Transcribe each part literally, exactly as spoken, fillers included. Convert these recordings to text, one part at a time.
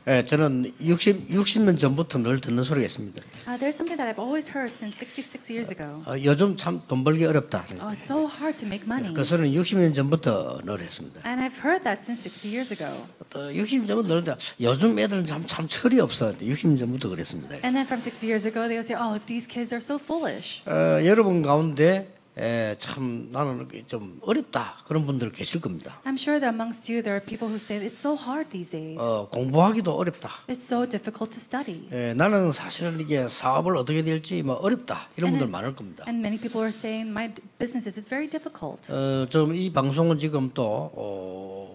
예, 저는 육십, 육십 년 전부터 늘 듣는 소리가 있습니다. Uh, there's something that I've always heard since sixty-six years ago. 어, 요즘 참 돈 벌기 어렵다. Oh, it's so hard to make money. 그 소리는 육십 년 전부터 늘 했습니다. And I've heard that since sixty years ago. 또 육십 년 전부터 늘 했다. 요즘 애들은 참, 참 철이 없어. 육십 년 전부터 그랬습니다. And then from sixty years ago, they would say, oh, these kids are so foolish. 어, 여러분 가운데 에, 참 나는 좀 어렵다 그런 분들 계실 겁니다. I'm sure that amongst you, there are people who say it's so hard these days. 어, 공부하기도 어렵다. It's so difficult to study. 에, 나는 사실은 이게 사업을 어떻게 될지 뭐 어렵다 이런 분들 많을 겁니다. And many people are saying my business is very difficult. 어, 좀 이 방송은 지금 또 어,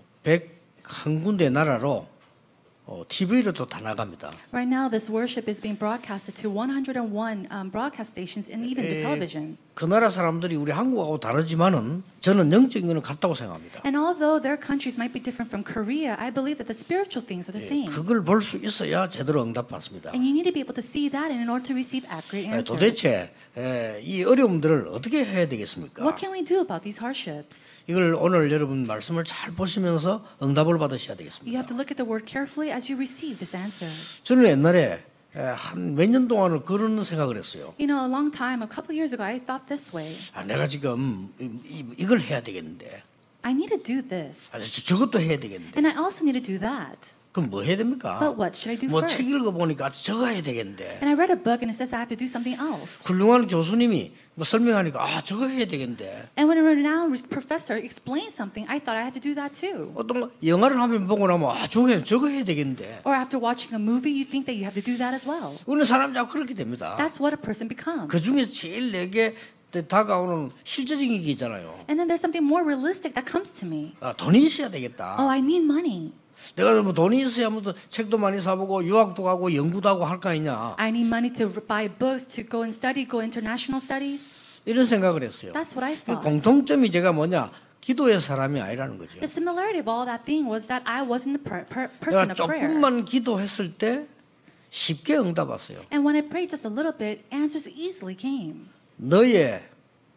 백한 군데 나라로 어, 티비로도 다 나갑니다. Right now, this worship is being broadcasted to one hundred one um, broadcast stations and even the television. 그 나라 사람들이 우리 한국하고 다르지만은 저는 영적인 거는 같다고 생각합니다. And although their countries might be different from Korea, I believe that the spiritual things are the same. 그걸 볼 수 있어야 제대로 응답받습니다. And you need to be able to see that in order to receive accurate 에, answers. 도대체 에, 이 어려움들을 어떻게 해야 되겠습니까? What can we do about these hardships? 이걸 오늘 여러분 말씀을 잘 보시면서 응답을 받으셔야 You 되겠습니다. have to look at the word carefully as you receive this answer. 저는 옛날에 한 몇 년 동안은 그런 생각을 했어요. You know, a long time, a couple years ago, I thought this way. 아, 내가 지금 이, 이, 이걸 해야 되겠는데, I need to do this. 아, 저, 저것도 해야 되겠는데, And I also need to do that. 그럼 뭐 해야 됩니까? But what should I do 뭐 first? 책 읽어보니까 저거 해야 되겠는데, And I read a book and it says I have to do something else. 훌륭한 교수님이 뭐 설명하니까 아 저거 해야 되겠는데, And when a renowned professor explained something, I thought I had to do that too. 어떤 영화를 한편 보고 나면 아 저거 해, 저거 해야 되겠는데, Or after watching a movie, you think that you have to do that as well. 우리는 사람 자꾸 그렇게 됩니다. That's what a person becomes. 그 중에서 제일 내게 다가오는 실제적인 게 있잖아요. And then there's something more realistic that comes to me. 아, 돈이 있어야 되겠다. Oh, I need money. 내가 뭐 돈이 있어야 무슨 책도 많이 사보고 유학도 가고 연구도 하고 할 거 아니냐 I need money to buy books, to go and study, go international studies. 이런 생각을 했어요. That's what I 그 thought. 공통점이 제가 뭐냐 기도의 사람이 아니라는 거죠. The similarity of all that thing was that I wasn't the per- per- 내가 person of prayer. 조금만 기도했을 때 쉽게 응답 왔어요. And when I prayed just a little bit, answers easily came. 너의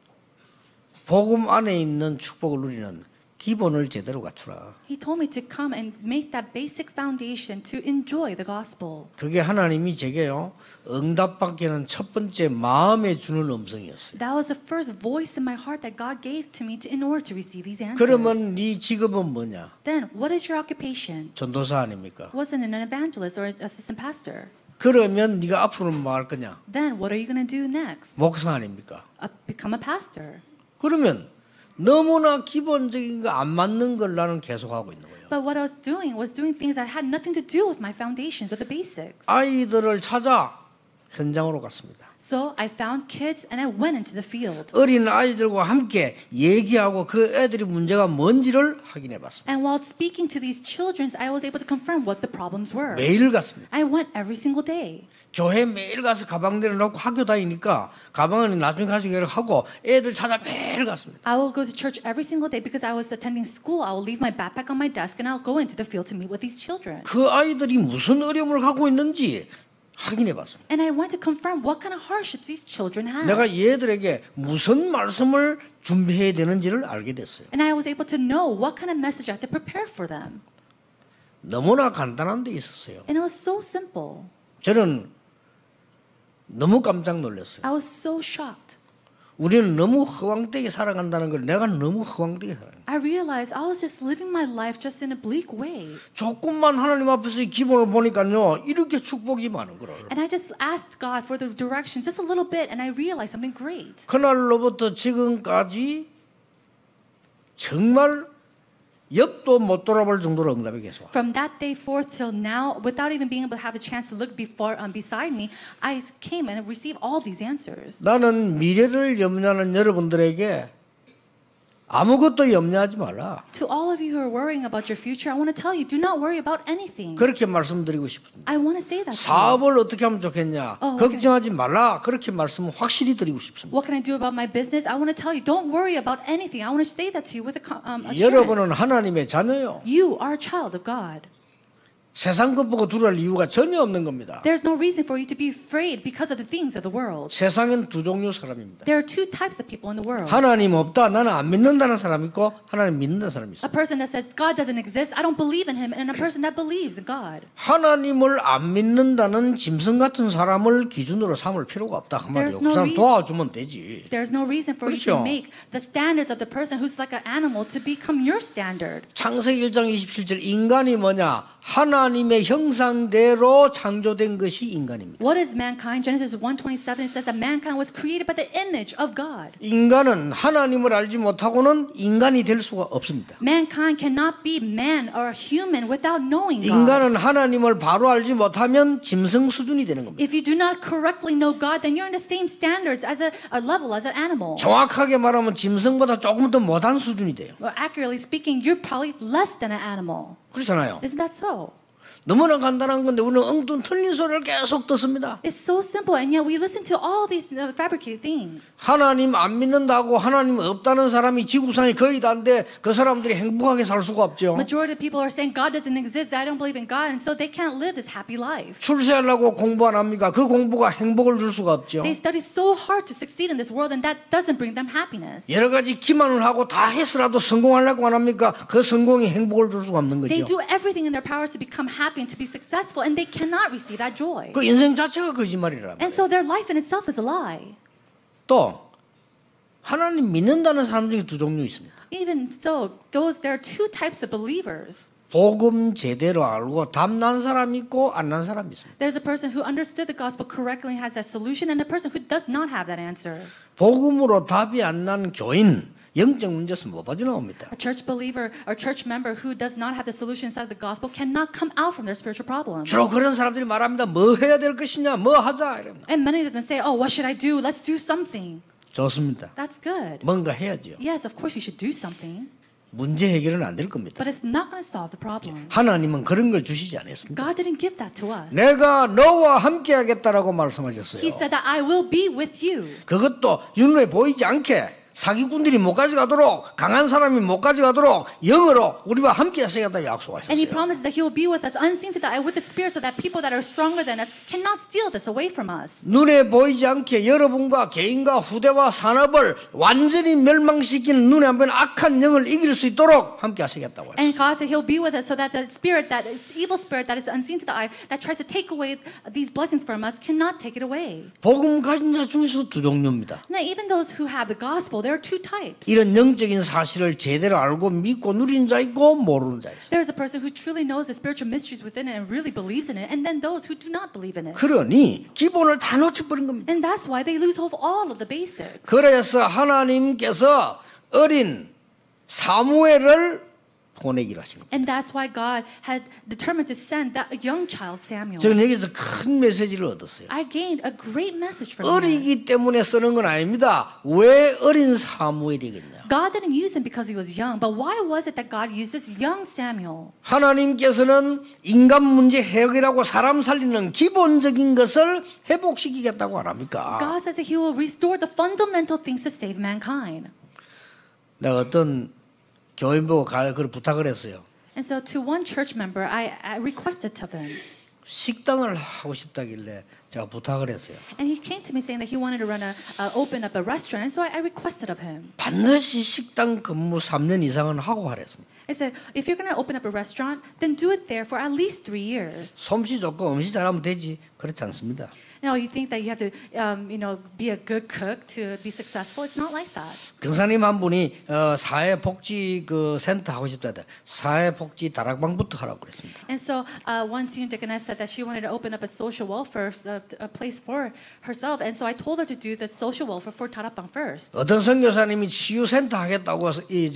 복음 안에 있는 축복을 누리는 기본을 제대로 갖추라. He told me to come and make that basic foundation to enjoy the gospel. 그게 하나님이 제게요 응답받게 하는 첫 번째 마음에 주는 음성이었어요. That was the first voice in my heart that God gave to me to, in order to receive these answers. 그러면 네 직업은 뭐냐? Then, what is your occupation? 전도사 아닙니까? Wasn't it an evangelist or an assistant pastor? 그러면 네가 앞으로는 뭐 할 거냐? Then, what are you going to do next? 목사 아닙니까? Uh, become a pastor. 그러면 너무나 기본적인 거 안 맞는 걸 나는 계속하고 있는 거예요. But what I was doing was doing things that had nothing to do with my foundations or the basics. 아이들을 찾아 현장으로 갔습니다. So I found kids and I went into the field. 어린 아이들과 함께 얘기하고 그 애들이 문제가 뭔지를 확인해 봤습니다. And while speaking to these children, I was able to confirm what the problems were. 매일 갔습니다. I went every single day. 교회 매일 가서 가방 내려놓고 학교 다니니까 가방은 나중에 가지고 하고 애들 찾아 매일 갔습니다. I will go to church every single day because I was attending school. I will leave my backpack on my desk and I'll go into the field to meet with these children. 그 아이들이 무슨 어려움을 갖고 있는지 확인해 봤습니다. And I went to confirm what kind of hardships these children have. 내가 얘들에게 무슨 말씀을 준비해야 되는지를 알게 됐어요. And I was able to know what kind of message I had to prepare for them. 너무나 간단한 데 있었어요. And it was so simple. 저는 너무 깜짝 놀랐어요. I was so shocked. 우리는 너무 허황되게 살아간다는 걸 내가 너무 허황되게 살아요. I realized I was just living my life just in a bleak way. 조금만 하나님 앞에서 이 기본을 보니까요 이렇게 축복이 많은 거를. And I just asked God for the direction just a little bit and I realized something great. 그날로부터 지금까지 정말 옆도 못 돌아볼 정도로 응답이 계속. From that day forth till now, without even being able to have a chance to look before um, beside me, I came and received all these answers. 나는 미래를 염려하는 여러분들에게 아무것도 염려하지 말라. To all of you who are worrying about your future, I want to tell you, do not worry about anything. 그렇게 말씀드리고 싶습니다. I want to say that to you. 사업을 어떻게 하면 좋겠냐? 어, 오케이. 걱정하지 말라. 그렇게 말씀을 확실히 드리고 싶습니다. What can I do about my business? I want to tell you, don't worry about anything. I want to say that to you with a, co- um, assurance. 여러분은 하나님의 자녀요. You are a child of God. 세상 것 보고 두려울 이유가 전혀 없는 겁니다. There's no reason for you to be afraid because of the things of the world. 세상엔 두 종류 사람입니다. There are two types of people in the world. 하나님 없다, 나는 안 믿는다는 사람이 있고 하나님 믿는다는 사람이 있어요. A person that says God doesn't exist, I don't believe in him, and a person that believes in God. 하나님을 안 믿는다는 짐승 같은 사람을 기준으로 삼을 필요가 없다 그 말이에요. There's 그 no 사람 reason- 도와주면 되지. There's no reason for you 그렇죠. to make the standards of the person who's like an animal to become your standard. 창세기 일 장 이십칠 절 인간이 뭐냐? 하나님의 형상대로 창조된 것이 인간입니다. What is mankind? Genesis one twenty-seven, it says that mankind was created by the image of God. 인간은 하나님을 알지 못하고는 인간이 될 수가 없습니다. Mankind cannot be man or human without knowing God. 인간은 하나님을 바로 알지 못하면 짐승 수준이 되는 겁니다. If you do not correctly know God, then you're in the same standards as a, a level as an animal. 정확하게 말하면 짐승보다 조금 더 못한 수준이 돼요. Or accurately speaking, you're probably less than an animal. 그렇잖아요. Isn't that so? 너무나 간단한 건데 우리는 엉뚱 틀린 소리를 계속 듣습니다. It's so simple, and yet we listen to all these uh, fabricated things. 하나님 안 믿는다고 하나님 없다는 사람이 지구상에 거의 다인데 그 사람들이 행복하게 살 수가 없죠. Majority of people are saying God doesn't exist, I don't believe in God, and so they can't live this happy life. 출세하려고 공부 안 합니까? 그 공부가 행복을 줄 수가 없죠. They study so hard to succeed in this world, and that doesn't bring them happiness. 여러 가지 기만을 하고 다 해서라도 성공하려고 안 합니까? 그 성공이 행복을 줄 수가 없는 They 거죠. do everything in their powers to become happy and to be successful, and they cannot receive that joy. 그 인생 자체가 거짓말이라. And so their life in itself is a lie. 또 하나님 믿는다는 사람 중에 두 종류 있습니다. Even so, those there are two types of believers. 복음 제대로 알고 답난 사람 있고 안 난 사람 있습니다. There's a person who understood the gospel correctly and has that solution, and a person who does not have that answer. 복음으로 답이 안 난 교인 영적 문제에서 못 빠져나옵니다. A church believer or church member who does not have the solution inside the gospel cannot come out from their spiritual problems. 주로 그런 사람들이 말합니다. 뭐 해야 될 것이냐, 뭐 하자 이럽니다. And many of them say, "Oh, what should I do? Let's do something." 좋습니다. That's good. 뭔가 해야죠. Yes, of course you should do something, 문제 해결은 안 될 겁니다. but it's not going to solve the problem. 하나님은 그런 걸 주시지 않았습니다. God didn't give that to us. 내가 너와 함께 하겠다라고 말씀하셨어요. He said that I will be with you. 그것도 눈에 보이지 않게 사기꾼들이 못 가져가도록 강한 사람이 못 가져가도록 영으로 우리와 함께 하시겠다고 And he 약속하셨어요. promises that he will be with us unseen to the eye with the spirit so that people that are stronger than us cannot steal this away from us. 눈에 보이지 않게 여러분과 개인과 후대와 산업을 완전히 멸망시키는 눈에 안 보이는 악한 영을 이길 수 있도록 함께 하시겠다고 했어요. And God said he'll be with us so that the spirit, that is evil spirit that is unseen to the eye, that tries to take away these blessings from us, cannot take it away. 복음 가진 자 중에서 두 종류입니다. Now, even those who have the gospel, there are two types. 이런 영적인 사실을 제대로 알고 믿고 누리는 자 있고 모르는 자 있어요. There's a person who truly knows the spiritual mysteries within it and really believes in it, and then those who do not believe in it. 그러니 기본을 다 놓쳐버린 겁니다. And that's why they lose hold of all of the basics. 그래서 하나님께서 어린 사무엘을 보내기로 하신 겁니다. And that's why God had determined to send that young child Samuel. 저는 여기서 큰 메시지를 얻었어요. I gained a great message from him. 어리기 때문에 쓰는 건 아닙니다. 왜 어린 사무엘이겠냐? God didn't use him because he was young, but why was it that God used this young Samuel? 하나님께서는 인간 문제 해결하고 사람 살리는 기본적인 것을 회복시키겠다고 안 합니까? God says that he will restore the fundamental things to save mankind. 내가 어떤 교인 보고 가 그걸 부탁을 했어요. And so to one church member, I, I requested to them. 식당을 하고 싶다길래 제가 부탁을 했어요. And he came to me saying that he wanted to run a, uh, open up a restaurant. And so I, I requested of him. 반드시 식당 근무 삼 년 이상은 하고 하랬습니다. I said, if you're going to open up a restaurant, then do it there for at least three years. 솜씨 좋고 음식 잘하면 되지. 그렇지 않습니다. You know, you think that you have to, um, you know, be a good cook to be successful. It's not like that. 경사님 한 분이 어, 사회복지 그 센터 하고 싶다 했다. 사회복지 다락방부터 하라고 그랬습니다. And so uh, one senior deaconess said that she wanted to open up a social welfare uh, a place for herself. And so I told her to do the social welfare for Tarapang first. 어떤 선교사님이 치유센터 하겠다고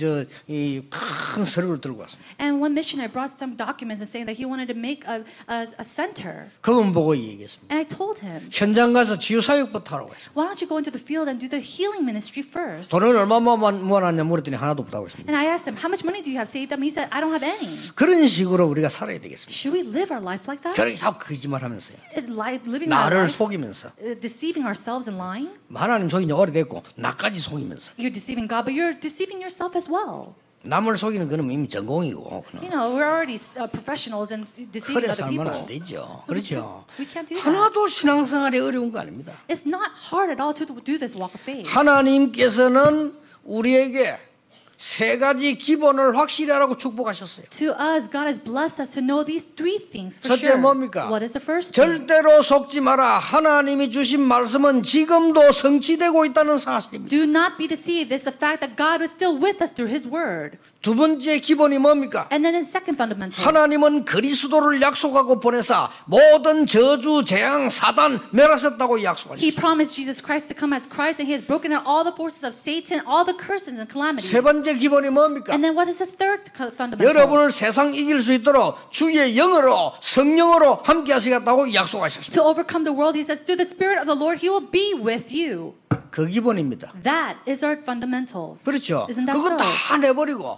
이저이큰 서류를 들고 왔습니다. And one missionary brought some documents and saying that he wanted to make a, a, a center. 그분 보고 얘기했습니다. And I told him, 현장 가서 치유사역부터 하라고 했습니다. why don't you go into the field and do the healing ministry first? 돈을 얼마 모아놨냐 물었더니 하나도 없다고 했습니다. And I asked him, how much money do you have saved up? And he said, I don't have any. 그런 식으로 우리가 살아야 되겠습니다. Should we live our life like that? 그렇게 자꾸 거짓말하면서요. It, li- living our 나를 life, 속이면서 uh, deceiving ourselves and lying? 하나님 속인 지 오래됐고 나까지 속이면서 You're deceiving God, but you're deceiving yourself as well. 남을 속이는 거는 이미 전공이고. You know, we're already uh, professionals in deceiving 그래 other 살면 people. 안 되죠. 그렇죠. We can't do that. 하나도 신앙생활이 어려운 거 아닙니다. It's not hard at all to do this walk of faith. 하나님께서는 우리에게 세 가지 기본을 확실히 하라고 축복하셨어요. To us, God has blessed us to know these three things for 첫째 sure. 뭡니까? What is the first thing? 절대로 속지 마라. 하나님이 주신 말씀은 지금도 성취되고 있다는 사실입니다. Do not be deceived. It's the fact that God is still with us through His Word. 두 번째 기본이 뭡니까? And then in second fundamental, 하나님은 그리스도를 약속하고 보내사 모든 저주, 재앙, 사단 멸하셨다고 He 약속하셨어요. promised Jesus Christ to come as Christ, and He has broken out all the forces of Satan, all the curses and calamities. 세 번째 기본이 뭡니까? And then what is the third co- fundamental? 여러분을 세상 이길 수 있도록 주의 영으로 성령으로 함께 하시겠다고 약속하셨습니다. To overcome the world, He says, through the Spirit of the Lord, He will be with you. 그 기본입니다. That is our fundamentals. 그렇죠. Isn't that 그거 so? 다 내버리고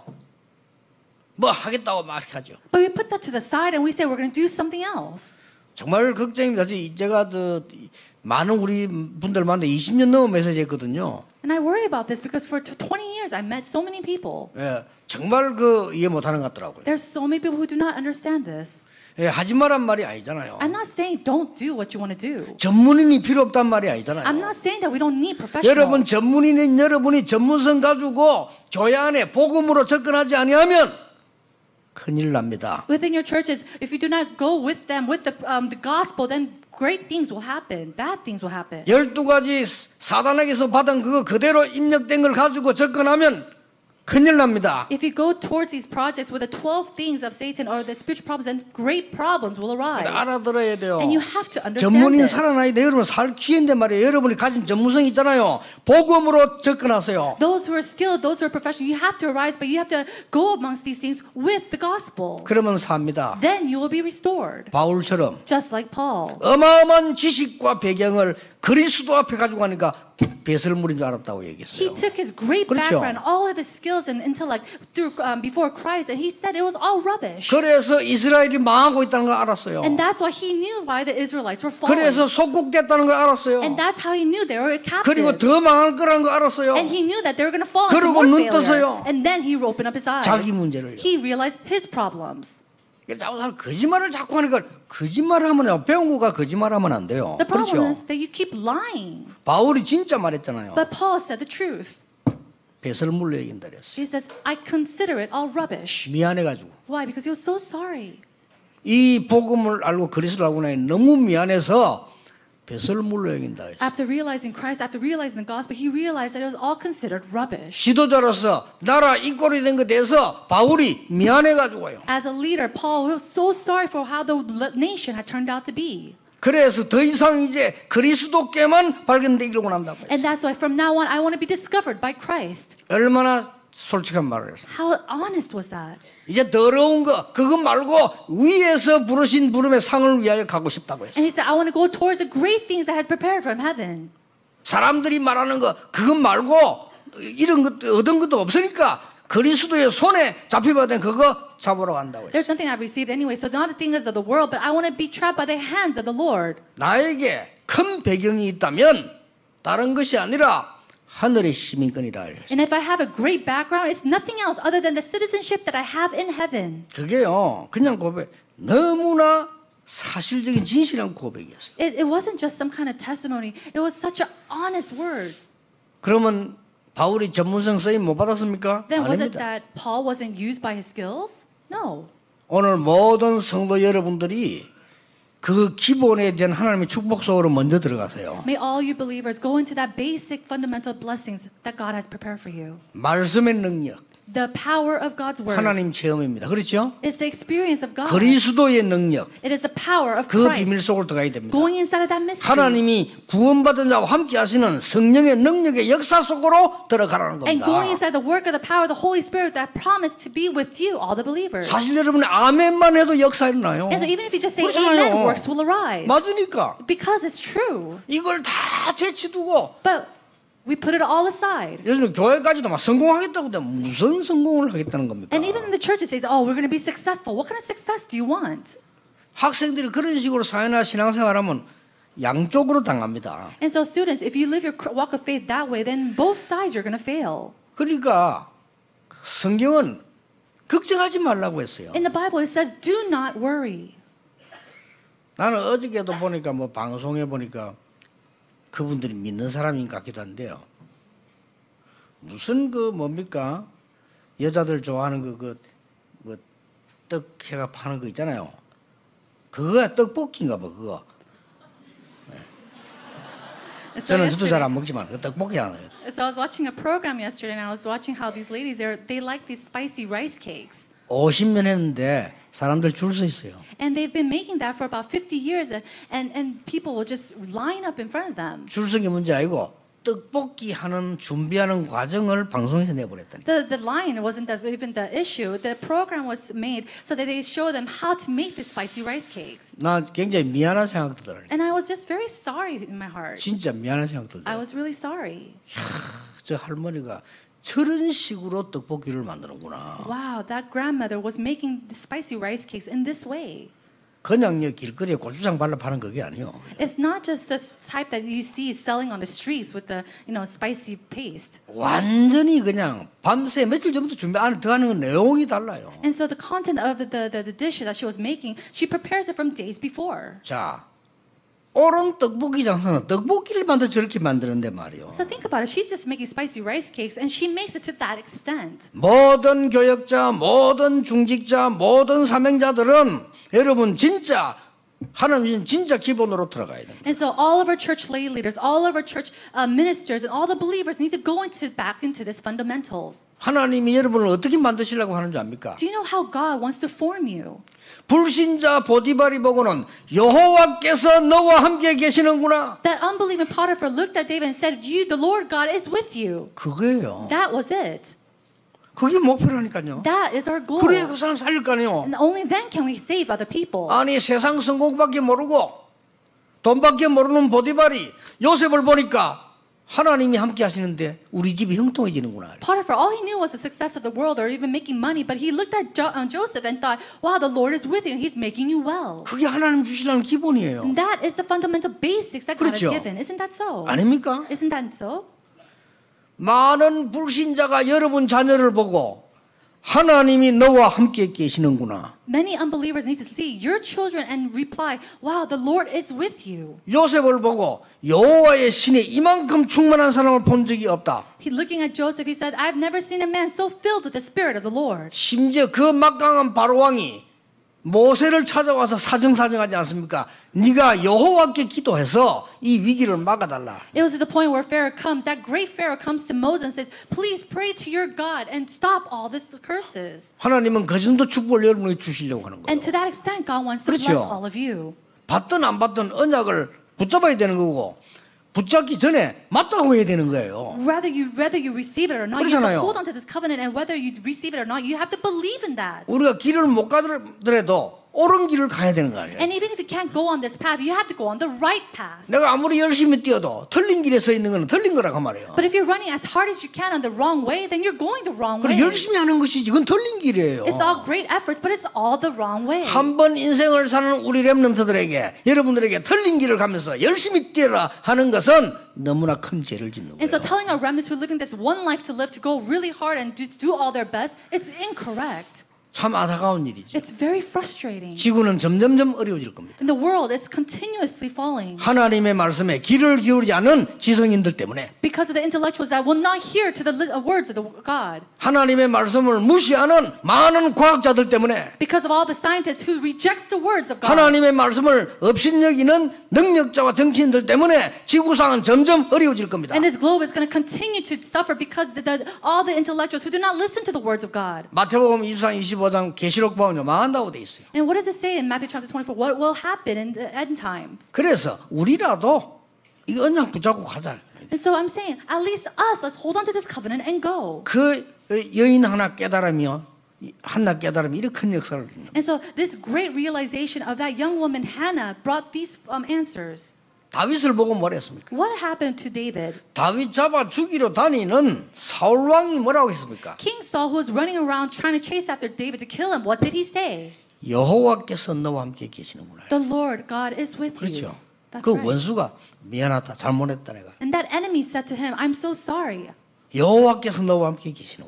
뭐 하겠다고 막 하죠. But we put that to the side and we say we're going to do something else. 정말 걱정입니다. 제가 그 많은 우리 분들 만나 이십 년 넘어 메시지 했거든요. And I worry about this because for twenty years I met so many people. 예, 정말 그 이해 못하는 것 같더라고요. There's so many people who do not understand this. 예, 하지 말란 말이 아니잖아요. I'm not saying don't do what you want to do. 전문인이 필요 없단 말이 아니잖아요. I'm not saying that we don't need 여러분 professionals. 전문인인 여러분이 전문성 가지고 교회 안에 복음으로 접근하지 아니하면 큰일 납니다. Within your churches, if you do not go with them with the um, the gospel, then great things will happen. Bad things will happen. 열두 가지 사단에게서 받은 그거 그대로 입력된 걸 가지고 접근하면 큰일 납니다. If you go towards these projects with the twelve things of Satan or the spiritual problems, then great problems will arise. 알아들어야 돼요. And you have to understand 전문인 this. 살아나야 돼. 여러분 살 기회인데 말이에요. 여러분이 가진 전문성 있잖아요. 복음으로 접근하세요. Those who are skilled, those who are professional, you have to arise, but you have to go amongst these things with the gospel. 그러면 삽니다. Then you will be restored. 바울처럼 Just like Paul. 어마어마한 지식과 배경을 그리스도 앞에 가지고 가니까 배설물인 줄 알았다고 He 얘기했어요. took his great 그렇죠. background, all of his skills and intellect through um, before Christ, and he said it was all rubbish. 그래서 이스라엘이 망하고 있다는 걸 알았어요. And that's why he knew why the Israelites were falling. 그래서 속국됐다는 걸 알았어요. And that's how he knew they were 그리고 captive. 더 망할 거라는 걸 알았어요. And he knew that they were going to fall into 그러고 more 눈 failure. 떴어요. And then he opened up his eyes. 자기 문제를요. He realized his problems. 자꾸 사람 거짓말을 자꾸 하니까 거짓말을 하면 배운 거가 거짓말하면 안 돼요. The problem 그렇죠. is that you keep lying. 바울이 진짜 말했잖아요. But Paul said the truth. 배설물로 얘긴다 그랬어요. He says, I consider it all rubbish. 미안해가지고 Why? Because he was so sorry. 이 복음을 알고 그리스도를 알고 나니 너무 미안해서 배설물로 여긴다 그랬어요. After realizing Christ, after realizing the gospel, he realized that it was all considered rubbish. 지도자로서 나라 이꼴이 된 것에 대해서 바울이 미안해가지고요. As a leader, Paul was so sorry for how the nation had turned out to be. 그래서 더 이상 이제 그리스도께만 발견되기를 원한다고 했어요. And that's why from now on, I want to be discovered by Christ. 얼마나 솔직한 말을 했어요. How honest was that? 이제 더러운 거 그거 말고 위에서 부르신 부름의 상을 위하여 가고 싶다고 And 했어요. he said, I want to go towards the great things that has prepared from heaven. 사람들이 말하는 거 그거 말고 이런 것도 얻은 것도 없으니까 그리스도의 손에 잡혀봐야 된 그거 잡으러 간다고 There's 했어요. something I've received anyway, so not the things of the world, but I want to be trapped by the hands of the Lord. 나에게 큰 배경이 있다면 다른 것이 아니라 하늘의 시민권이라 그랬어요. And if I have a great background, it's nothing else other than the citizenship that I have in heaven. 그게요 그냥 고백 너무나 사실적인 진실한 고백이었어요. It, it wasn't just some kind of testimony. It was such an honest word. 그러면 바울이 전문성 쓰임 못 받았습니까? Then was it 아닙니다. that Paul wasn't used by his skills? No. 오늘 모든 성도 여러분들이 그 기본에 대한 하나님의 축복 속으로 먼저 들어가세요. May all you believers go into that basic fundamental blessings that God has prepared for you. 말씀의 능력, The power of God's word. 하나님 체험입니다. 그렇죠? It's the experience of God. 그리스도의 능력, It is the power of 그 비밀 Christ. 속으로 들어가야 됩니다. Going inside of that mystery. 하나님이 구원받은 자와 함께 하시는 성령의 능력의 역사 속으로 들어가라는 And 겁니다. going inside the work of the power of the Holy Spirit that promised to be with you, all the believers. 사실 여러분이 아멘만 해도 역사 일어나요. And so even if you just say 그렇잖아요. amen, works will arise. 맞으니까 Because it's true. 이걸 다 제치두고 But we put it all aside. 요즘 교회까지도 막 성공하겠다고 하는데 무슨 성공을 하겠다는 겁니까? And even in the church it says, oh, we're going to be successful. What kind of success do you want? 학생들이 그런 식으로 사회나 신앙생활하면 양쪽으로 당합니다. And so students, if you live your walk of faith that way, then both sides you're going to fail. 그러니까 성경은 걱정하지 말라고 했어요. In the Bible, it says, do not worry. 나는 어저께도 보니까 뭐 방송에 보니까 그분들이 믿는 사람인 것 같기도 한데요. 무슨 그 뭡니까? 여자들 좋아하는 그 그 뭐 떡해가 파는 거 있잖아요. 그거야 떡볶이인가 봐 그거. 네. So 저는 저도 잘 yesterday, 안 먹지만 그 떡볶이 하는 거. so I was watching a program yesterday, and I was watching how these ladies, they they like these spicy rice cakes. 오십 년 했는데 사람들 줄 서 있어요. And they've been making that for about fifty years, and, and, and people will just line up in front of them. 줄 서기 문제 아니고 떡볶이 하는 준비하는 과정을 방송에서 내보냈다니. The, the line wasn't the, even the issue. The program was made so that they show them how to make the spicy rice cakes. 나 굉장히 미안한 생각 들어요. And I was just very sorry in my heart. 진짜 미안한 생각 들어요. I was really sorry. 저 할머니가 저런 식으로 떡볶이를 만드는구나. Wow, that grandmother was making the spicy rice cakes in this way. 그냥요 길거리에 고추장 발라 파는 그게 아니요. It's not just the type that you see selling on the streets with the, you know, spicy paste. 완전히 그냥 밤새 며칠 전부터 준비 안에 들어가는 건 내용이 달라요. And so the content of the, the, the, the dish that she was making, she prepares it from days before. 자, 옳은 떡볶이 장사는 떡볶이를 만들 저렇게 만드는데 말이요. So think about it. She's just making spicy rice cakes, and she makes it to that extent. 모든 교역자, 모든 중직자, 모든 사명자들은 여러분 진짜 하나님 진짜 기본으로 들어가야 됩니다. And so all of our church lay leaders, all of our church uh, ministers, and all the believers need to go into back into this fundamentals. 하나님이 여러분을 어떻게 만드시려고 하는지 압니까? Do you know how God wants to form you? 불신자 보디발이 보고는 여호와께서 너와 함께 계시는구나. That unbelieving Potiphar looked at David and said, "You, the Lord God, is with you." 그거예요. That was it. 그게 목표라니까요. That is our goal. 그래야 그 사람 살릴 거 아니에요. And only then can we save other people. 아니 세상 성공밖에 모르고 돈밖에 모르는 보디발이 요셉을 보니까 하나님이 함께 하시는데 우리 집이 형통해지는구나. Potiphar, all he knew was the success of the world or even making money, but he looked at jo- uh, Joseph and thought, wow, the Lord is with you. He's making you well. 그게 하나님 주시라는 기본이에요. And that is the fundamental basics that God 그렇죠. has given. Isn't that so? 아닙니까? Isn't that so? 많은 불신자가 여러분 자녀를 보고 하나님이 너와 함께 계시는구나. Many unbelievers need to see your children and reply, wow, the Lord is with you. 요셉을 보고 여호와의 신이 이만큼 충만한 사람을 본 적이 없다. He looking at Joseph, he said, I've never seen a man so filled with the Spirit of the Lord. 심지어 그 막강한 바로왕이 모세를 찾아와서 사정사정하지 않습니까? 네가 여호와께 기도해서 이 위기를 막아달라. It was to the point where Pharaoh comes, that great Pharaoh comes to Moses and says, please pray to your God and stop all these curses. 하나님은 그 정도 축복을 여러분에게 주시려고 하는 And 거예요. to that extent, God wants to 그렇죠. bless all of you. 받든 안 받든 언약을 붙잡아야 되는 거고 붙잡기 전에 맞다고 해야 되는 거예요. Whether you whether you receive it or not, you have 그렇잖아요. to hold on to this covenant, and whether you receive it or not, you have to believe in that. 우리가 길을 못 가더라도 옳은 길을 가야 되는 거 아니에요. And even if you can't go on this path, you have to go on the right path. 내가 아무리 열심히 뛰어도 틀린 길에 서 있는 건 틀린 거라고 말이에요. But if you're running as hard as you can on the wrong way, then you're going the wrong way. 그래 열심히 하는 것이지 그건 틀린 길이에요. It's all great efforts, but it's all the wrong way. 한 번 인생을 사는 우리 렘넌트들에게 여러분들에게 틀린 길을 가면서 열심히 뛰어라 하는 것은 너무나 큰 죄를 짓는 And so 거예요. telling our remnants who are living this one life to live to go really hard and do, do all their best, it's incorrect. 참 안타까운 일이죠. It's very frustrating. 지구는 점점점 어려워질 겁니다. And the world is continuously falling 하나님의 말씀에 귀를 기울이지 않은 지성인들 때문에 because of the intellectuals that will not hear to the li- uh, words of the God. 하나님의 말씀을 무시하는 많은 과학자들 때문에 Because of all the scientists who rejects the words of God. 하나님의 말씀을 업신여기는 능력자와 정치인들 때문에 지구상은 점점 어려워질 겁니다. And this globe is going to continue to suffer because the, the, all the intellectuals who do not listen to the words of God. 마태복음 이십사 장 이십오 장 계시록 보면요 망한다고 돼 있어요. And what does it say in Matthew chapter twenty-four? What will happen in the end times? 그래서 우리라도 이 언약 붙잡고 가자. And so I'm saying, at least us, let's hold on to this covenant and go. 그 여인 하나 깨달으며 한나 깨달으면 이렇게 큰 역사를 이룹니다. And so this great realization of that young woman Hannah brought these um, answers. 다윗을 보고 뭐랬습니까? What happened to David? 다윗 잡아 죽이러 다니는 사울 왕이 뭐라고 했습니까? King Saul, who was running around trying to chase after David to kill him, what did he say? 여호와께서 너와 함께 계시는구나. The Lord God is with you. 그렇죠. That's 그 right. 원수가 미안하다 잘못했다 내가. And that enemy said to him, I'm so sorry. 여호와께서 너와 함께 계시는구나.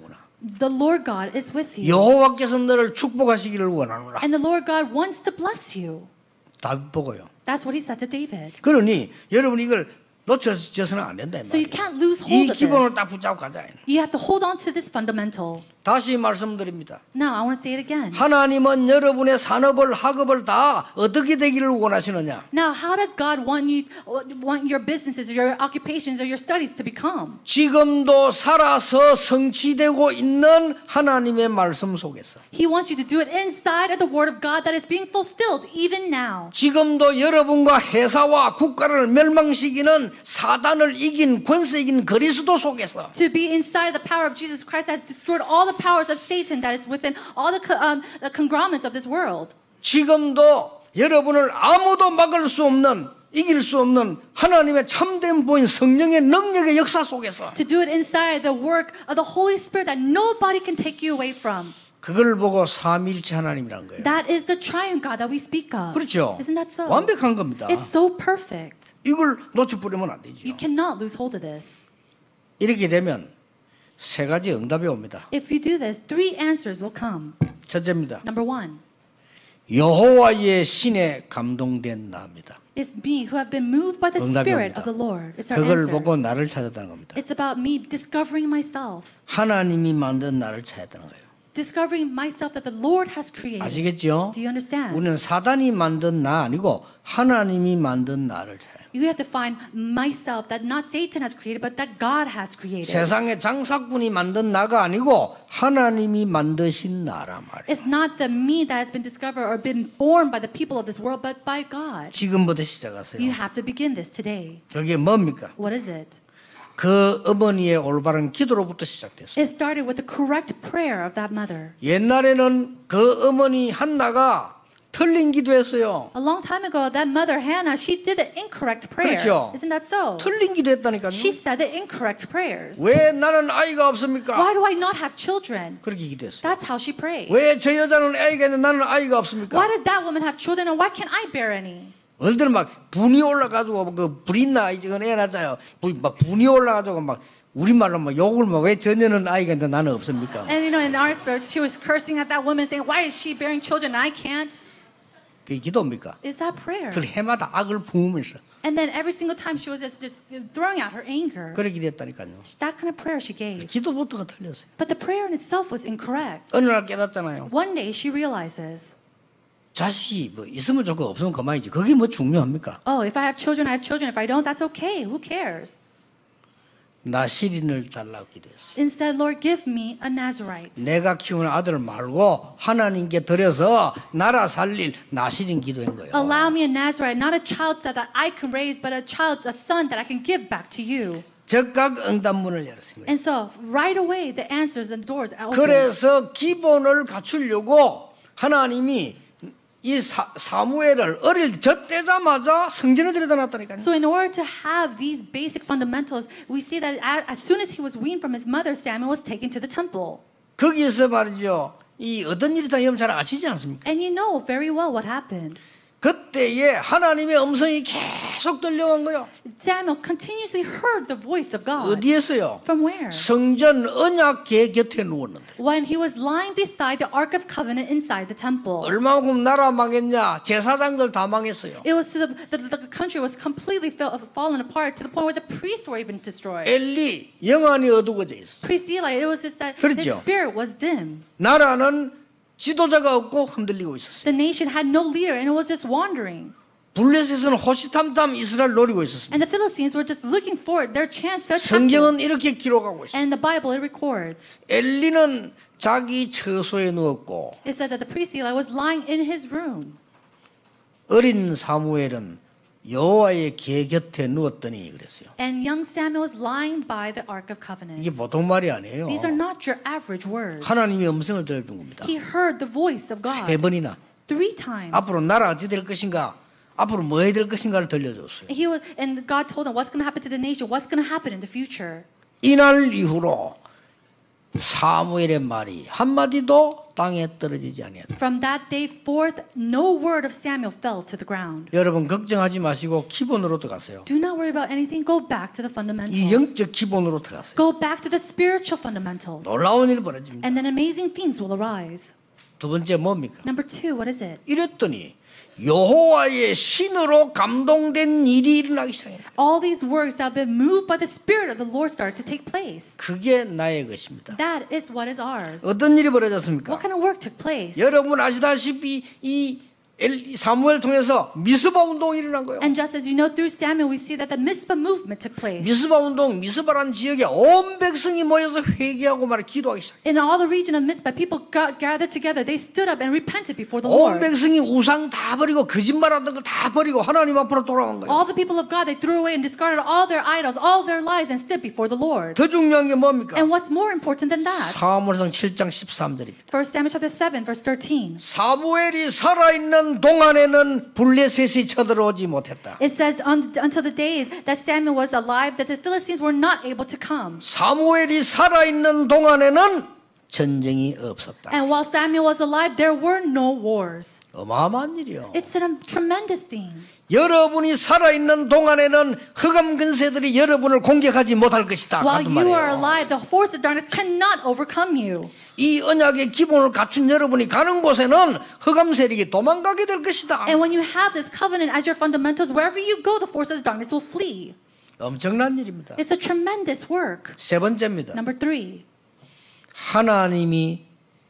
The Lord God is with you. 여호와께서 너를 축복하시기를 원하노라. And the Lord God wants to bless you. 다윗 보고요. That's what he said to David. 그러니 여러분 이걸 놓쳐서는 안 된다. 이 So you 말이에요. can't lose 이 hold of 기본을 this. 딱 붙잡고 가자. You have to hold on to this fundamental. 다시 말씀드립니다. Now, I want to say it again. 하나님은 여러분의 산업을 학업을 다 어떻게 되기를 원하시느냐? Now, how does God want you, want your businesses, your occupations, or your studies to become? 지금도 살아서 성취되고 있는 하나님의 말씀 속에서 He wants you to do it inside of the Word of God that is being fulfilled even now. 지금도 여러분과 회사와 국가를 멸망시키는 사단을 이긴 권세 이긴 그리스도 속에서 To be inside the power of Jesus Christ has destroyed all the powers of Satan that is within all the, co- um, the conglomerates of this world. 지금도 여러분을 아무도 막을 수 없는 이길 수 없는 하나님의 참된 보인 성령의 능력의 역사 속에서 To do it inside the work of the Holy Spirit that nobody can take you away from. 그걸 보고 삼위일체 하나님이란 거예요. That is the triune God that we speak of. 그렇죠. Isn't that so? 완벽한 겁니다. It's so perfect. 이걸 놓쳐버리면 안 되죠. You cannot lose hold of this. 이렇게 되면 세 가지 응답이 옵니다. If you do this, three answers will come. 첫째입니다. Number one, 여호와의 신에 감동된 나입니다. it's me who have been moved by the 응답이 Spirit 옵니다. of the Lord. It's our 그걸 answer. 보고 나를 찾았다는 겁니다. It's about me discovering myself. 하나님이 만든 나를 찾았다는 거예요. Discovering myself that the Lord has created. 아시겠죠? Do you understand? 우리는 사단이 만든 나 아니고 하나님이 만든 나를 찾아요. You have to find myself that not Satan has created, but that God has created. 세상의 장사꾼이 만든 나가 아니고 하나님이 만드신 나란 말이에요. It's not the me that has been discovered or been formed by the people of this world, but by God. 지금부터 시작하세요. You have to begin this today. 그게 뭡니까? What is it? 그 어머니의 올바른 기도로부터 시작됐어요. It started with the correct prayer of that mother. 옛날에는 그 어머니 한나가 틀린 기도했어요. A long time ago, that mother Hannah, she did the incorrect prayer. 그렇죠. Isn't that so? 틀린 기도했다니까요. She said the incorrect prayers. 왜 나는 아이가 없습니까? Why do I not have children? 그렇게 기도했어요. That's how she prayed. 왜 저 여자는 아이가 있는데 나는 아이가 없습니까? Why does that woman have children and why can't I bear any? 어른들은 막 분이 올라가지고 그 불있나 이건 애 낳잖아요. 분- 막 분이 올라가지고 막 우리말로 막 욕을 막 왜 저녀는 아이가 있는데 나는 없습니까? And you know, in our spirit, she was cursing at that woman, saying, "Why is she bearing children and I can't?" 그게 기도입니까? Is that prayer? 그 해마다 악을 품으면서 And then every single time she was just, just throwing out her anger. 그렇게 기도했다니까요. That kind of prayer she gave. 기도부터가 틀렸어요. But the prayer in itself was incorrect. 어느 날 깨닫잖아요. One day she realizes, 자식이 뭐 있으면 좋고 없으면 그만이지. 그게 뭐 중요합니까? oh, if I have children, I have children. If I don't, that's okay. Who cares? 나시린을 달라고 기도했어요. Instead, Lord, give me a Nazarite. 내가 키우는 아들 말고 하나님께 드려서 나라 살릴 나시린 기도한 거예요. Allow me a Nazarite, not a child that I can raise, but a child, a son that I can give back to you. 즉각 응답문을 열었습니다. And so, right away, the answers and doors are open. 그래서 기본을 갖추려고 하나님이 이 사, 사무엘을 어릴 때 젖대자마자 성전에 들여다 놨다니까요. So in order to have these basic fundamentals, we see that a- as soon as he was weaned from his mother, Samuel was taken to the temple. 거기에서 말이죠. 이 어떤 일이 다 여러분 잘 아시지 않습니까? And you know very well what happened. 그때에 하나님의 음성이 계속 들려온 거예요. Samuel continuously heard the voice of God. 어디에서요? From where? 성전 언약궤 곁에 누웠는데. When he was lying beside the Ark of Covenant inside the temple. 얼마만큼 나라 망했냐? 제사장들 다 망했어요. It was to the, the, the country was completely fell, fallen apart to the point where the priests were even destroyed. 엘리 영안이 어두워져 있어. Priest Eli, it was just that his 그렇죠. spirit was dim. 나라는 지도자가 없고 흔들리고 있었어요. The nation had no leader and it was just wandering. 블레셋은 호시탐탐 이스라엘 노리고 있었습니다. And the Philistines were just looking for their chance to attack them. 성경은 이렇게 기록하고 있어요. And in the Bible it records. 엘리는 자기 처소에 누웠고 It said that the priest Eli was lying in his room. 어린 사무엘은 여호와의 궤 곁에 누웠더니 그랬어요. And young Samuel was lying by the Ark of 이게 Covenant. 보통 말이 아니에요. These are not your average words. 하나님의 음성을 들은 겁니다. He heard the voice of 세 God 번이나 three times. 앞으로 나라 어찌 될 것인가, 앞으로 뭐 해야 될 것인가를 들려줬어요. He was, and God told him what's going to happen to the nation, what's going to happen in the future. 이날 이후로 사무엘의 말이 한마디도 땅에 떨어지지 아니하다. From that day forth, no word of Samuel fell to the ground. 여러분 걱정하지 마시고 기본으로 들어가세요. Do not worry about anything. Go back to the 이 fundamentals. 영적 기본으로 들어가세요. Go back to the spiritual fundamentals. 놀라운 일이 벌어집니다. And then amazing things will arise. 두 번째 뭡니까? Number two, what is it? 이랬더니 여호와의 신으로 감동된 일이 일어나기 시작해요. All these works that have been moved by the Spirit of the Lord start to take place. 그게 나의 것입니다. That is what is ours. 어떤 일이 벌어졌습니까? What kind of work took place? 여러분 아시다시피 이 엘- 사무엘 통해서 미스바 운동이 일어난 거예요. And just as you know, through Samuel, we see that the Mizpah movement took place. 미스바 운동, 미스바라는 지역에 온 백성이 모여서 회개하고 말해 기도하기 시작해요. In all the region of Mizpah, people got gathered together. They stood up and repented before the 온 Lord. 백성이 우상 다 버리고 거짓말하던 거 다 버리고 하나님 앞으로 돌아온 거예요. All the people of God, they threw away and discarded all their idols, all their lies, and stood before the Lord. 더 중요한 게 뭡니까? And what's more important than that? 사무엘상 칠 장 십삼 절입니다. First Samuel chapter seven, verse thirteen. 사무엘이 살아있는 동안에는 블레셋이 쳐들어오지 못했다. It says, Un- until the day that Samuel was alive, that the Philistines were not able to come. 사무엘이 살아있는 동안에는 전쟁이 없었다. And while Samuel was alive, there were no wars. 어마어마한 일이요. It's a tremendous thing. 여러분이 살아있는 동안에는 흑암 근세들이 여러분을 공격하지 못할 것이다. While 하는 you are 말이에요. alive, the force of darkness cannot overcome you. 이 언약의 기본을 갖춘 여러분이 가는 곳에는 흑암 세력이 도망가게 될 것이다. And when you have this covenant as your fundamentals, wherever you go, the forces of darkness will flee. 엄청난 일입니다. It's a tremendous work. 세 번째입니다. Number three, 하나님이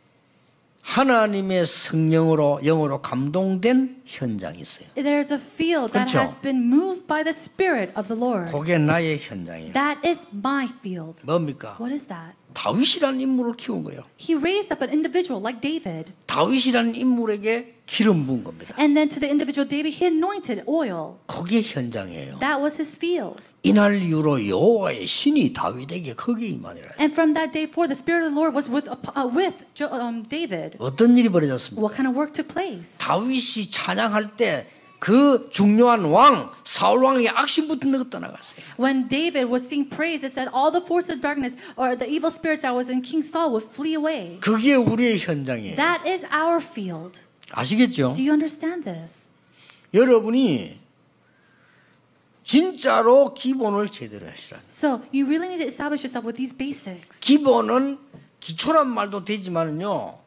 하나님의 성령으로 영으로 감동된 현장이 있어요. there's a field that 그렇죠. has been moved by the Spirit of the Lord. 그게 나의 현장이에요. That is my field. 뭡니까? What is that? 다윗이라는 인물을 키운 거예요. He raised up an individual like David. 다윗이라는 인물에게 기름 부은 겁니다. And then to the individual David, he anointed oil. 그게 현장이에요. That was his field. 이날 이후로 여호와의 신이 다윗에게 거기에 임하니라. And from that day forth, the Spirit of the Lord was with, uh, with Jo- um, David. 어떤 일이 벌어졌습니까? What kind of work took place? 다윗이 찬양할 때 그 중요한 왕 사울 왕에게 악신 붙은 것 떠나갔어요. When David was singing praise, it said all the forces of darkness or the evil spirits that was in King Saul would flee away. 그게 우리의 현장이에요. That is our field. 아시겠죠? Do you understand this? 여러분이 진짜로 기본을 제대로 하시라. So you really need to establish yourself with these basics. 기본은 기초란 말도 되지만은요.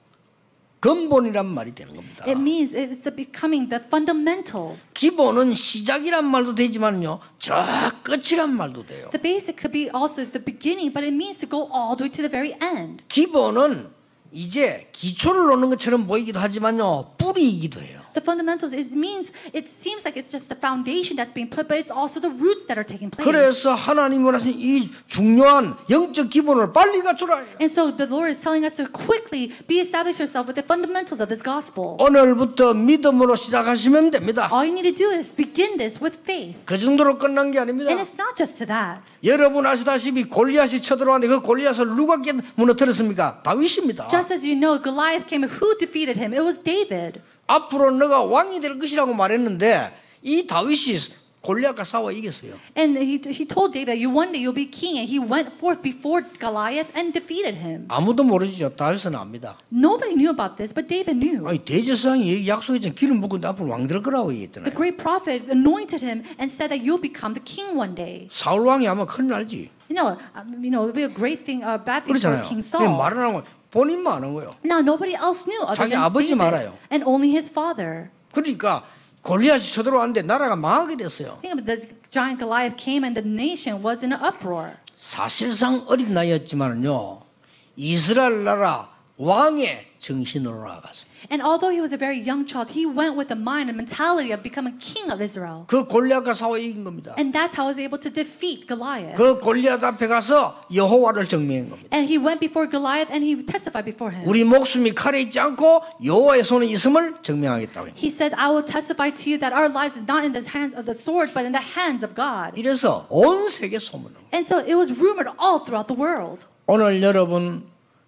근본이란 말이 되는 겁니다. It means it's the becoming the fundamentals. 기본은 시작이란 말도 되지만요. 저 끝이란 말도 돼요. The basic could be also the beginning, but it means to go all the way to the very end. 기본은 이제 기초를 놓는 것처럼 보이기도 하지만요. 뿌리이기도 해요. The fundamentals, it means, it seems like it's just the foundation that's being put, but it's also the roots that are taking place. 그래서 하나님 원하시는 이 중요한 영적 기본을 빨리 갖추라. And so the Lord is telling us to quickly be establish yourself with the fundamentals of this gospel. 오늘부터 믿음으로 시작하시면 됩니다. All you need to do is begin this with faith. 그 정도로 끝난 게 아닙니다. And it's not just to that. 여러분 아시다시피 골리앗이 쳐들어왔는데 그 골리앗을 누가 무너뜨렸습니까? 다윗입니다. Just as you know, Goliath came, who defeated him? It was David. 앞으로 너가 왕이 될 것이라고 말했는데 이 다윗이 골리앗과 싸워 이겼어요. And he, he told David, you one day you'll be king. And he went forth before Goliath and defeated him. 아무도 모르죠. 다윗은 압니다. Nobody knew about this, but David knew. 아니 대제사장이 약속했잖아. 기름 붓고 앞으로 왕 될 거라고 The 얘기했잖아요. great prophet anointed him and said that you'll become the king one day. 사울 왕이 아마 큰일 날지. You know, um, you know, it would be a great thing, a bad thing for 그렇잖아요. King 그냥 Saul. 말을 안 하고 본인만 아는 거예요. Now nobody else knew other 자기 than 아버지 David, 말아요. and only his father. 그러니까 골리앗이 쳐들어왔는데 나라가 망하게 됐어요. Think of it, the giant Goliath came and the nation was in an uproar. 사실상 어린 나이였지만은요. 이스라엘 나라 왕의 정신으로 나아갔어요. And although he was a very young child, he went with the mind and mentality of becoming king of Israel. 그 골리앗과 싸워 이긴 겁니다. And that's how he was able to defeat Goliath. 그 골리앗 앞에 가서 여호와를 증명한 겁니다. And he went before Goliath and he testified before him. 우리 목숨이 칼에 있지 않고 여호와의 손에 있음을 증명하겠다고. He said, I will testify to you that our lives is not in the hands of the sword, but in the hands of God. 이래서 온 세계 소문을. And so it was rumored all throughout the world. 오늘 여러분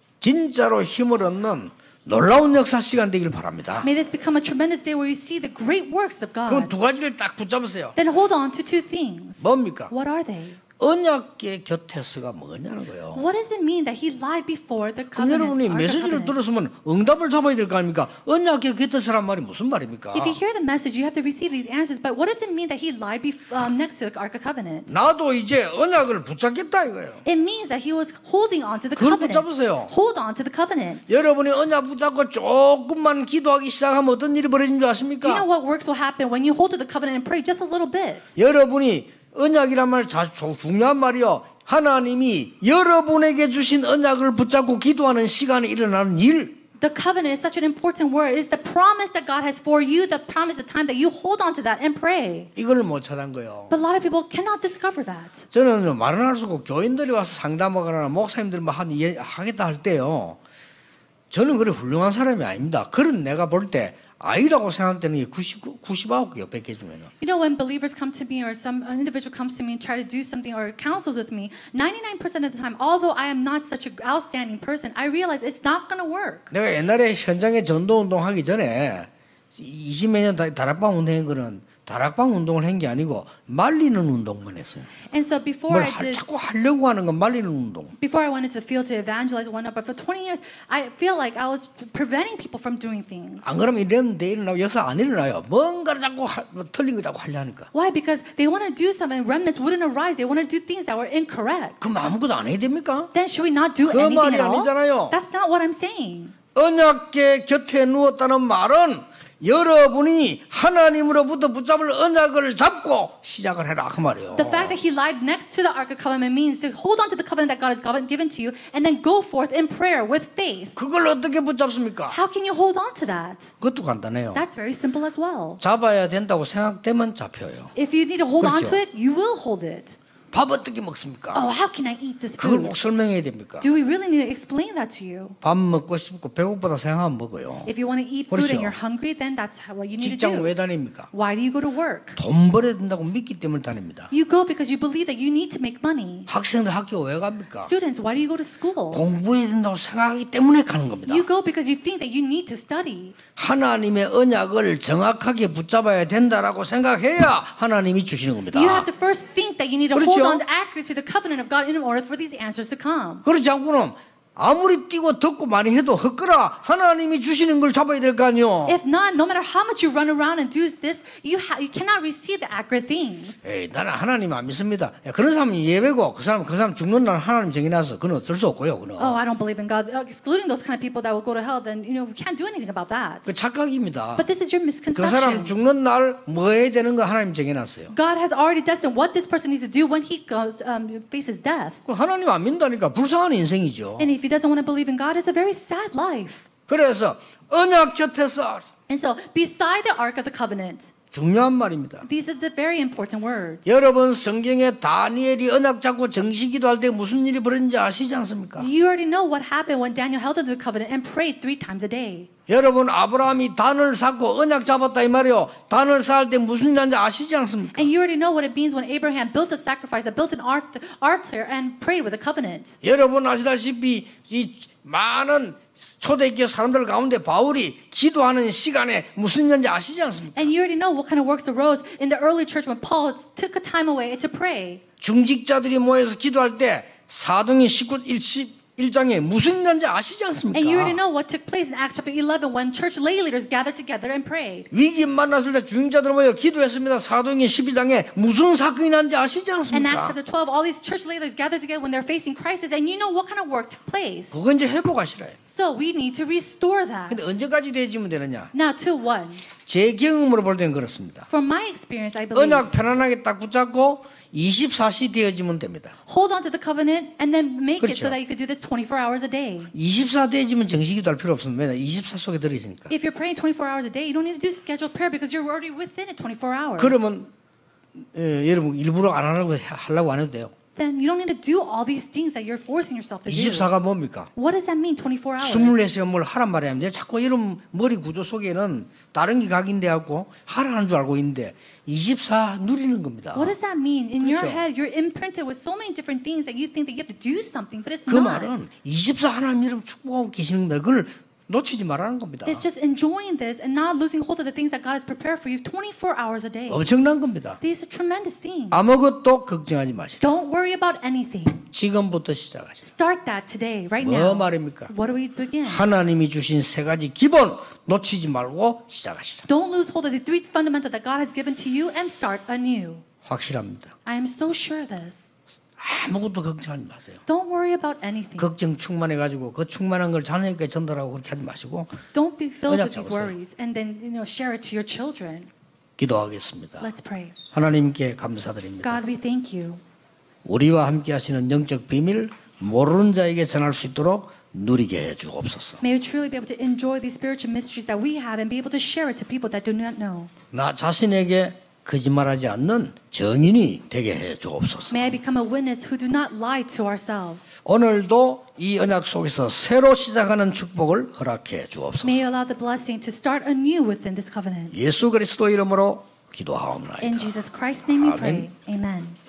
진짜로 힘을 얻는 놀라운 역사 시간 되길 바랍니다. May this become a tremendous day where you see the great works of 그럼 God. 두 가지를 딱 붙잡으세요. Then hold on to two things. 뭡니까? What are they? 언약계 곁에서가 뭐냐는 거예요. What does it mean that he lied before the 그럼 covenant? 여러분이 Ark of 메시지를 Covenant? 들었으면 응답을 잡아야 될 거 아닙니까? 언약계 곁에서란 말이 무슨 말입니까? If you hear the message, you have to receive these answers. But what does it mean that he lied bef- um, next to the Ark of Covenant? 나도 이제 언약을 붙잡겠다 이거예요. It means that he was holding on to the 그걸 covenant. 붙잡으세요. Hold on to the covenant. 여러분이 언약 붙잡고 조금만 기도하기 시작하면 어떤 일이 벌어진 줄 Do you know 아십니까? what works will happen when you hold to the covenant and pray just a little bit? 여러분이 언약이란 말 자, 중요한 말이요. 하나님이 여러분에게 주신 언약을 붙잡고 기도하는 시간에 일어나는 일. The covenant is such an important word. It is the promise that God has for you, the promise, the time that you hold on to that and pray. 이걸 못 찾은 거예요. But a lot of people cannot discover that. 저는 말은 할 수 없고 교인들이 와서 상담하거나 목사님들이 뭐 한, 예, 하겠다 할 때요. 저는 그래 훌륭한 사람이 아닙니다. 그런 내가 볼 때 아이라고 생각되는 게 구십구, 구십구 개요, 백 개 중에는. You know, when believers come to me or some an individual comes to me and try to do something or counsels with me, ninety-nine percent of the time, although I am not such an outstanding person, I realize it's not going to work. 내가 옛날에 현장에 전도운동 하기 전에 이십몇 년 다락방 운동한 거는 다락방 운동을 한 게 아니고 말리는 운동만 했어요. And so before 뭘 I 하, did, 자꾸 하려고 하는 건 말리는 운동. before I went into the field to evangelize and whatnot, but for twenty years, I feel like I was preventing people from doing things. 안 그러면 이러면 내 일어나고 여기서 안 일어나요. 뭔가를 자꾸 하, 뭐 틀린 거 자꾸 하려 하니까. Why? Because they want to do something, remnants wouldn't arise. They want to do things that were incorrect. 그럼 아무것도 안 해야 됩니까? Then should we not do 그 말이 anything at all? 아니잖아요. That's not what I'm saying. 언약궤 곁에 누웠다는 말은 여러분이 하나님으로부터 붙잡을 언약을 잡고 시작을 해라 그 말이에요. The fact that he lied next to the Ark of Covenant means to hold on to the covenant that God has given to you and then go forth in prayer with faith. 그걸 어떻게 붙잡습니까? How can you hold on to that? 그것도 간단해요. That's very simple as well. 잡아야 된다고 생각되면 잡혀요. If you need to hold on 그렇죠. to it, you will hold it. 밥 어떻게 먹습니까? Oh, how can I eat this 그걸 food? 꼭 설명해야 됩니까? Do we really need to explain that to you? 밥 먹고 싶고 배고프다 생각하면 먹어요. If you want to eat food 그렇죠. and you're hungry, then that's how- what you need to 직장 왜 do. 다닙니까? Why do you go to work? 돈 벌어야 된다고 믿기 때문에 다닙니다. You go because you believe that you need to make money. 학생들 학교 왜 갑니까? Students, why do you go to school? 공부해야 된다고 생각하기 때문에 가는 겁니다. You go because you think that you need to study. 하나님의 언약을 정확하게 붙잡아야 된다라고 생각해야 하나님이 주시는 겁니다. You have to first think that you need to 그렇죠? hold on accurately to the covenant of God in order for these answers to come. 그렇지 않고는 아무리 뛰고 덥고 많이 해도 헛거라 하나님이 주시는 걸 잡아야 될 거 아니요. If not, no matter how much you run around and do this, you ha- you cannot receive the accurate things. 에이, 나는 하나님 안 믿습니다. 야, 그런 사람은 예외고 그 사람 그 사람 죽는 날 하나님 정해놔서 그건 어쩔 수 없고요. 그는 Oh, I don't believe in God. Uh, Excluding those kind of people that will go to hell, then you know we can't do anything about that. 그 착각입니다. But this is your 그 사람 misconception. 죽는 날 뭐 해야 되는 거 하나님 정해놨어요. God has already destined what this person needs to do when he goes um, faces death. 그 하나님 안 믿다니까 불쌍한 인생이죠. And if he doesn't want to believe in God, it's a very sad life. 그래서 언약 곁에서 And so, beside the Ark of the Covenant, 중요한 말입니다. these are the very important words. 여러분 성경에 다니엘이 언약 잡고 정식기도 할 때 무슨 일이 벌어진지 아시지 않습니까? You already know what happened when Daniel held onto the covenant and prayed three times a day. 여러분 아브라함이 단을 쌓고 언약 잡았다 이 말이요. 단을 쌓을 때 무슨 일 하는지 아시지 않습니까? And you already know what it means when Abraham built a sacrifice, that built an altar altar and prayed with a covenant. 여러분 아시다시피 이 많은 초대교회 사람들 가운데 바울이 기도하는 시간에 무슨 일인지 아시지 않습니까? And you already know what kind of works arose in the early church when Paul took a time away to pray. 중직자들이 모여서 기도할 때 사도행 십구, 일 장에 무슨 일인지 아시지 않습니까? And you already know what took place in Acts chapter eleven when church lay leaders gathered together and prayed. 위기 만났을 때 중직자들 모여 기도했습니다. 사도행 십이 장에 무슨 사건이 난지 아시지 In Acts 않습니까? chapter twelve, all these church leaders gathered together when they're facing crisis, and you know what kind of work took place. 그건 이제 회복하시라요. So we need to restore that. 근데 언제까지 되어지면 되느냐? Now, to one, 제 경험으로 볼 때는 그렇습니다. from my experience, I believe, 언약 편안하게 딱 붙잡고 이십사 시 되어지면 됩니다. hold on to the covenant and then make it 그렇죠. so that you could do this twenty-four hours a day. 이십사 되어지면 정식기도 할 필요 없습니다. 왜냐 이십사 속에 들어있으니까. If you're praying twenty-four hours a day, you don't need to do scheduled prayer because you're already within it twenty-four hours. 그러면 예, 여러분 일부러 안 하려고 하려고 안 해도 돼요. Then you don't need to do all these things that you're forcing yourself to do. 이십사가 뭡니까? What does that mean, twenty-four hours? 스물네 시간 뭘 하란 말이 아닌데 자꾸 이런 머리 구조 속에는 다른 게 각인돼 갖고 하라는 줄 알고 있는데 이십사 누리는 겁니다. What does that mean? In your 그렇죠. head, you're imprinted with so many different things that you think that you have to do something, but it's 그 not. 말은 이십사 하나님 이름 축복하고 계시는 겁니다. 그걸 놓치지 말라는 겁니다. It's just enjoying this and not losing hold of the things that God has prepared for you twenty-four hours a day. 엄청난 겁니다. These are tremendous things. 아무것도 걱정하지 마시라. Don't worry about anything. 지금부터 시작하시라. Start that today, right 뭐 now. 말입니까? What do we begin? 하나님이 주신 세 가지 기본 놓치지 말고 시작하시라. Don't lose hold of the three fundamentals that God has given to you and start anew. 확실합니다. I am so sure of this. 아무것도 걱정하지 마세요. Don't worry about anything. 걱정 충만해가지고 그 충만한 걸 자녀에게 전달하고 그렇게 하지 마시고 Don't be filled 언약 with these 잡으세요. worries and then you know share it to your children. 기도하겠습니다. Let's pray. 하나님께 감사드립니다. God, we thank you. 우리와 함께 하시는 영적 비밀 모르는 자에게 전할 수 있도록 누리게 해 주옵소서. May we truly be able to enjoy these spiritual mysteries that we have and be able to share it to people that do not know. 나 자신에게 거짓말하지 않는 정인이 되게 해 주옵소서. May I become a witness who do not lie to ourselves. 오늘도 이 언약 속에서 새로 시작하는 축복을 허락해 주옵소서. May you allow the blessing to start anew within this covenant. 예수 그리스도 이름으로 기도하옵나이다. In Jesus Christ's name we 아멘. pray. Amen.